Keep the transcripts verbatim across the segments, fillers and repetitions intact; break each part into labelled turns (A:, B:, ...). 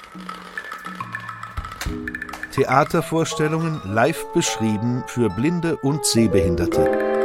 A: Theatervorstellungen live beschrieben für Blinde und Sehbehinderte.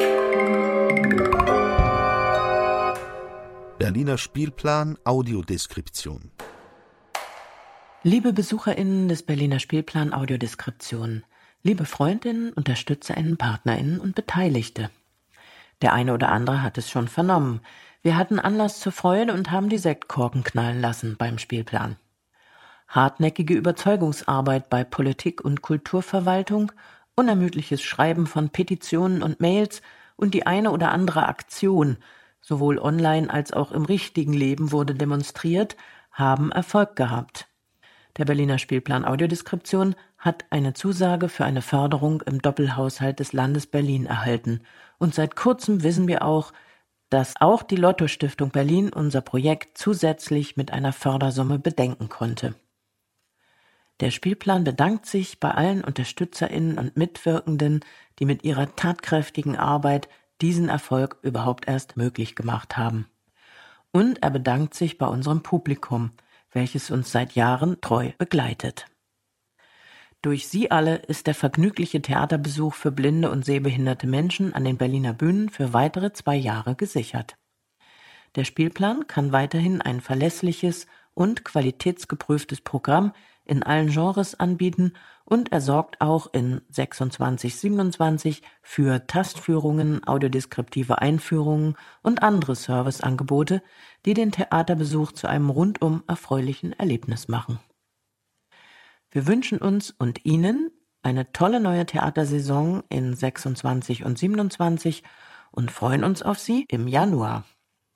A: Berliner Spielplan Audiodeskription.
B: Liebe BesucherInnen des Berliner Spielplan Audiodeskription, liebe Freundinnen, UnterstützerInnen, PartnerInnen und Beteiligte. Der eine oder andere hat es schon vernommen. Wir hatten Anlass zur Freude und haben die Sektkorken knallen lassen beim Spielplan. Hartnäckige Überzeugungsarbeit bei Politik und Kulturverwaltung, unermüdliches Schreiben von Petitionen und Mails und die eine oder andere Aktion, sowohl online als auch im richtigen Leben wurde demonstriert, haben Erfolg gehabt. Der Berliner Spielplan Audiodeskription hat eine Zusage für eine Förderung im Doppelhaushalt des Landes Berlin erhalten. Und seit kurzem wissen wir auch, dass auch die Lotto-Stiftung Berlin unser Projekt zusätzlich mit einer Fördersumme bedenken konnte. Der Spielplan bedankt sich bei allen UnterstützerInnen und Mitwirkenden, die mit ihrer tatkräftigen Arbeit diesen Erfolg überhaupt erst möglich gemacht haben. Und er bedankt sich bei unserem Publikum, welches uns seit Jahren treu begleitet. Durch Sie alle ist der vergnügliche Theaterbesuch für blinde und sehbehinderte Menschen an den Berliner Bühnen für weitere zwei Jahre gesichert. Der Spielplan kann weiterhin ein verlässliches und qualitätsgeprüftes Programm in allen Genres anbieten und er sorgt auch in sechsundzwanzig siebenundzwanzig für Tastführungen, audiodeskriptive Einführungen und andere Serviceangebote, die den Theaterbesuch zu einem rundum erfreulichen Erlebnis machen. Wir wünschen uns und Ihnen eine tolle neue Theatersaison in sechsundzwanzig und siebenundzwanzig und freuen uns auf Sie im Januar.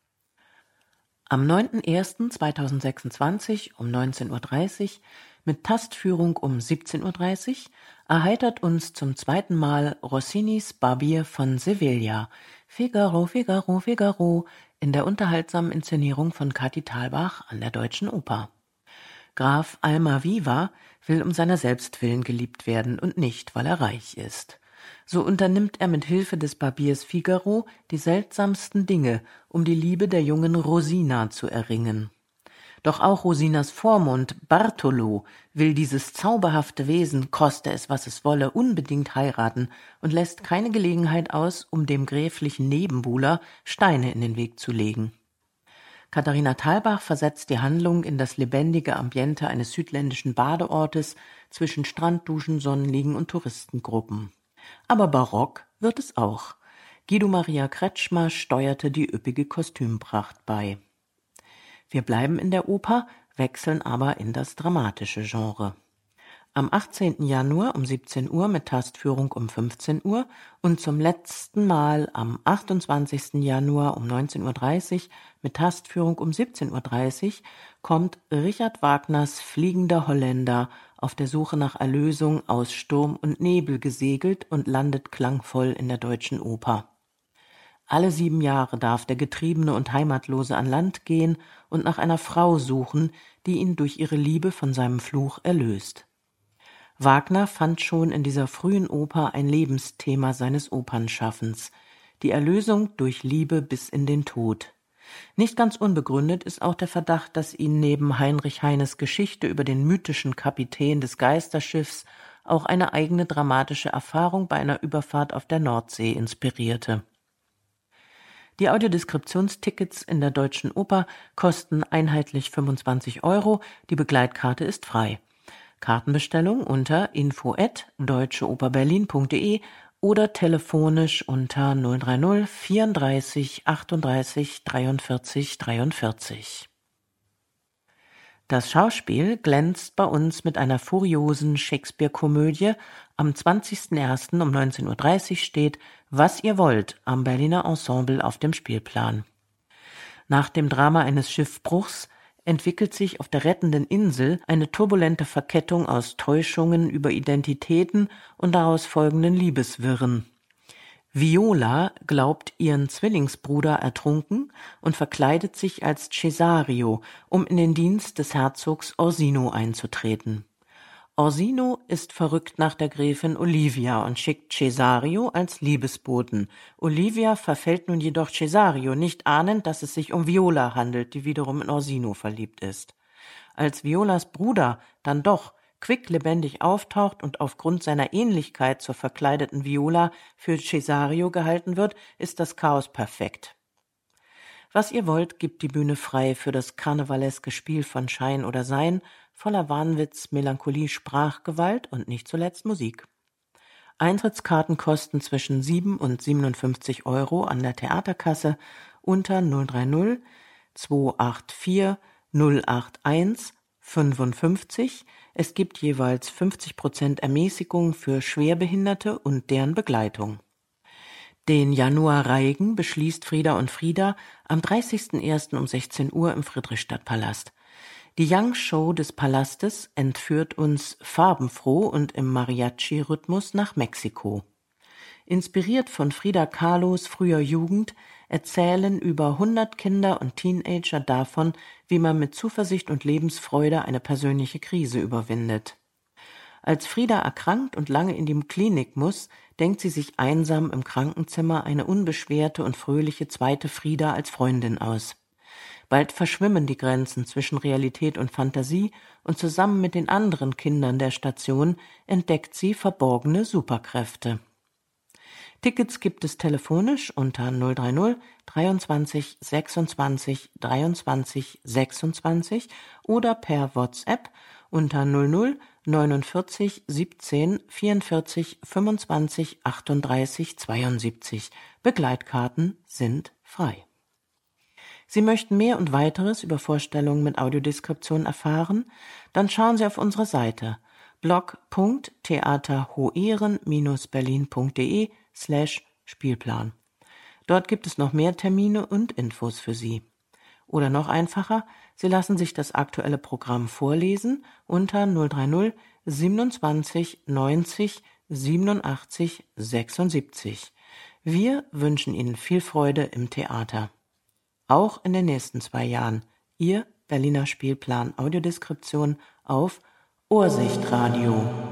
B: Am neunten ersten zweitausendsechsundzwanzig um neunzehn Uhr dreißig mit Tastführung um siebzehn Uhr dreißig erheitert uns zum zweiten Mal Rossinis Barbier von Sevilla, Figaro, Figaro, Figaro, in der unterhaltsamen Inszenierung von Kathi Thalbach an der Deutschen Oper. Graf Almaviva will um seiner selbst willen geliebt werden und nicht, weil er reich ist. So unternimmt er mit Hilfe des Barbiers Figaro die seltsamsten Dinge, um die Liebe der jungen Rosina zu erringen. Doch auch Rosinas Vormund Bartolo will dieses zauberhafte Wesen, koste es, was es wolle, unbedingt heiraten und lässt keine Gelegenheit aus, um dem gräflichen Nebenbuhler Steine in den Weg zu legen. Katharina Thalbach versetzt die Handlung in das lebendige Ambiente eines südländischen Badeortes zwischen Strandduschen, Sonnenliegen und Touristengruppen. Aber barock wird es auch. Guido Maria Kretschmer steuerte die üppige Kostümpracht bei. Wir bleiben in der Oper, wechseln aber in das dramatische Genre. Am achtzehnten Januar um siebzehn Uhr mit Tastführung um fünfzehn Uhr und zum letzten Mal am achtundzwanzigsten Januar um neunzehn Uhr dreißig mit Tastführung um siebzehn Uhr dreißig kommt Richard Wagners Fliegender Holländer auf der Suche nach Erlösung aus Sturm und Nebel gesegelt und landet klangvoll in der Deutschen Oper. Alle sieben Jahre darf der Getriebene und Heimatlose an Land gehen und nach einer Frau suchen, die ihn durch ihre Liebe von seinem Fluch erlöst. Wagner fand schon in dieser frühen Oper ein Lebensthema seines Opernschaffens, die Erlösung durch Liebe bis in den Tod. Nicht ganz unbegründet ist auch der Verdacht, dass ihn neben Heinrich Heines Geschichte über den mythischen Kapitän des Geisterschiffs auch eine eigene dramatische Erfahrung bei einer Überfahrt auf der Nordsee inspirierte. Die Audiodeskriptionstickets in der Deutschen Oper kosten einheitlich fünfundzwanzig Euro, die Begleitkarte ist frei. Kartenbestellung unter info at deutscheoperberlin punkt de oder telefonisch unter null drei null vierunddreißig achtunddreißig dreiundvierzig dreiundvierzig. Das Schauspiel glänzt bei uns mit einer furiosen Shakespeare-Komödie. Am zwanzigsten ersten um neunzehn Uhr dreißig steht »Was ihr wollt« am Berliner Ensemble auf dem Spielplan. Nach dem Drama eines Schiffbruchs entwickelt sich auf der rettenden Insel eine turbulente Verkettung aus Täuschungen über Identitäten und daraus folgenden Liebeswirren. Viola glaubt ihren Zwillingsbruder ertrunken und verkleidet sich als Cesario, um in den Dienst des Herzogs Orsino einzutreten. Orsino ist verrückt nach der Gräfin Olivia und schickt Cesario als Liebesboten. Olivia verfällt nun jedoch Cesario, nicht ahnend, dass es sich um Viola handelt, die wiederum in Orsino verliebt ist. Als Violas Bruder dann doch quicklebendig auftaucht und aufgrund seiner Ähnlichkeit zur verkleideten Viola für Cesario gehalten wird, ist das Chaos perfekt. Was ihr wollt, gibt die Bühne frei für das karnevaleske Spiel von Schein oder Sein, voller Wahnwitz, Melancholie, Sprachgewalt und nicht zuletzt Musik. Eintrittskarten kosten zwischen sieben und siebenundfünfzig Euro an der Theaterkasse unter null drei null zwei acht vier null acht eins fünfundfünfzig. Es gibt jeweils fünfzig Prozent Ermäßigung für Schwerbehinderte und deren Begleitung. Den Januar-Reigen beschließt Frieda und Frieda am dreißigsten ersten um sechzehn Uhr im Friedrichstadtpalast. Die Young-Show des Palastes entführt uns farbenfroh und im Mariachi-Rhythmus nach Mexiko. Inspiriert von Frida Kahlos früher Jugend erzählen über hundert Kinder und Teenager davon, wie man mit Zuversicht und Lebensfreude eine persönliche Krise überwindet. Als Frieda erkrankt und lange in die Klinik muss, denkt sie sich einsam im Krankenzimmer eine unbeschwerte und fröhliche zweite Frieda als Freundin aus. Bald verschwimmen die Grenzen zwischen Realität und Fantasie und zusammen mit den anderen Kindern der Station entdeckt sie verborgene Superkräfte. Tickets gibt es telefonisch unter null drei null dreiundzwanzig sechsundzwanzig dreiundzwanzig sechsundzwanzig oder per WhatsApp unter null null neunundvierzig siebzehn vierundvierzig fünfundzwanzig achtunddreißig zweiundsiebzig. Begleitkarten sind frei. Sie möchten mehr und weiteres über Vorstellungen mit Audiodeskription erfahren? Dann schauen Sie auf unsere Seite blog punkt theaterhoeren Bindestrich berlin punkt de slash Spielplan. Dort gibt es noch mehr Termine und Infos für Sie. Oder noch einfacher, Sie lassen sich das aktuelle Programm vorlesen unter null drei null siebenundzwanzig neunzig siebenundachtzig sechsundsiebzig. Wir wünschen Ihnen viel Freude im Theater. Auch in den nächsten zwei Jahren. Ihr Berliner Spielplan Audiodeskription auf Ursichtradio.